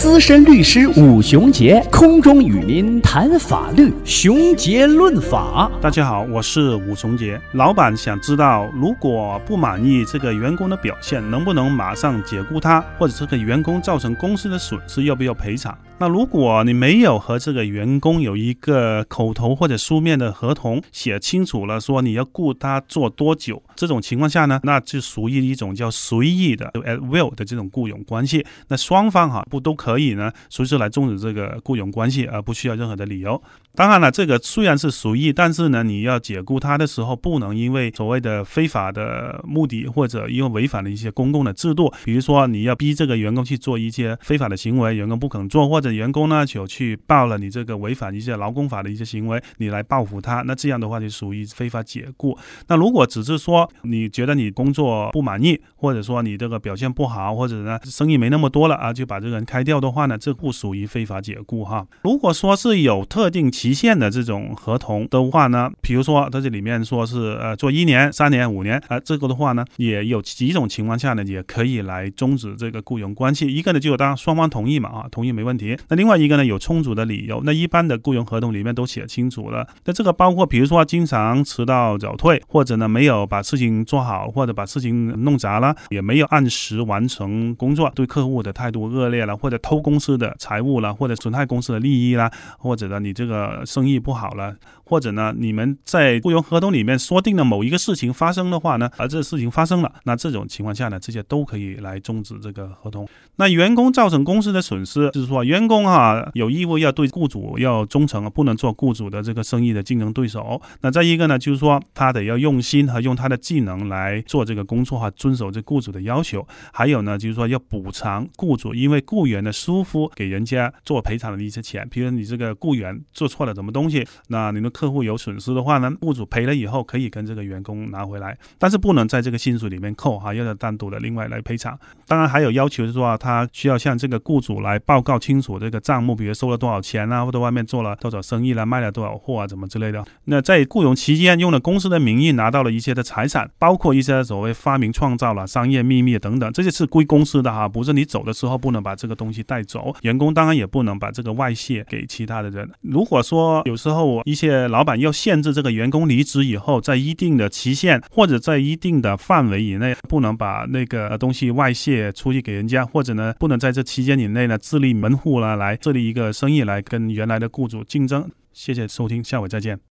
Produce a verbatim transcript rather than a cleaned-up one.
资深律师武雄杰空中与您谈法律，雄杰论法。 大家好，我是武雄杰。老板想知道，如果不满意这个员工的表现，能不能马上解雇他，或者这个员工造成公司的损失，要不要赔偿？那如果你没有和这个员工有一个口头或者书面的合同，写清楚了说你要雇他做多久，这种情况下呢，那就属于一种叫随意的 at will 的这种雇佣关系。那双方哈不都可以呢，随时来终止这个雇佣关系，而不需要任何的理由。当然了，这个虽然是随意，但是呢，你要解雇他的时候，不能因为所谓的非法的目的，或者因为违反了一些公共的制度，比如说你要逼这个员工去做一些非法的行为，员工不肯做，或者员工呢就去报了你这个违反一些劳工法的一些行为，你来报复他，那这样的话就属于非法解雇。那如果只是说你觉得你工作不满意，或者说你这个表现不好，或者呢生意没那么多了啊，就把这个人开掉的话呢，这不属于非法解雇哈。如果说是有特定期限的这种合同的话呢，比如说在这里面说是呃做一年、三年、五年，呃这个的话呢，也有几种情况下呢，也可以来终止这个雇佣关系。一个呢，就当双方同意嘛啊，同意没问题。那另外一个呢，有充足的理由。那一般的雇佣合同里面都写清楚了。那这个包括比如说经常迟到早退，或者呢没有把事情做好，或者把事情弄砸了，也没有按时完成工作，对客户的态度恶劣了，或者偷公司的财物了，或者损害公司的利益啦，或者呢你这个生意不好了，或者呢你们在雇佣合同里面说定了某一个事情发生的话呢，而这个事情发生了，那这种情况下呢，这些都可以来终止这个合同。那员工造成公司的损失，就是说员工啊有义务要对雇主要忠诚，不能做雇主的这个生意的竞争对手。那再一个呢，就是说他得要用心和用他的技能来做这个工作哈，遵守这雇主的要求。还有呢，就是说要补偿雇主因为雇员的疏忽给人家做赔偿的一些钱，比如你这个雇员做错了什么东西，那你的客户有损失的话呢，雇主赔了以后可以跟这个员工拿回来，但是不能在这个薪水里面扣哈，要单独的另外来赔偿。当然还有要求是说，他需要向这个雇主来报告清楚这个账目，比如收了多少钱啊，或者外面做了多少生意啦，卖了多少货啊，怎么之类的。那在雇佣期间用了公司的名义拿到了一些的财产，包括一些所谓发明创造了商业秘密等等，这些是归公司的哈，不是你走的时候不能把这个东西带走。员工当然也不能把这个外泄给其他的人。如果说有时候一些老板要限制这个员工离职以后，在一定的期限或者在一定的范围以内，不能把那个东西外泄出去给人家，或者呢不能在这期间以内呢自立门户了，来设立一个生意来跟原来的雇主竞争。谢谢收听，下回再见。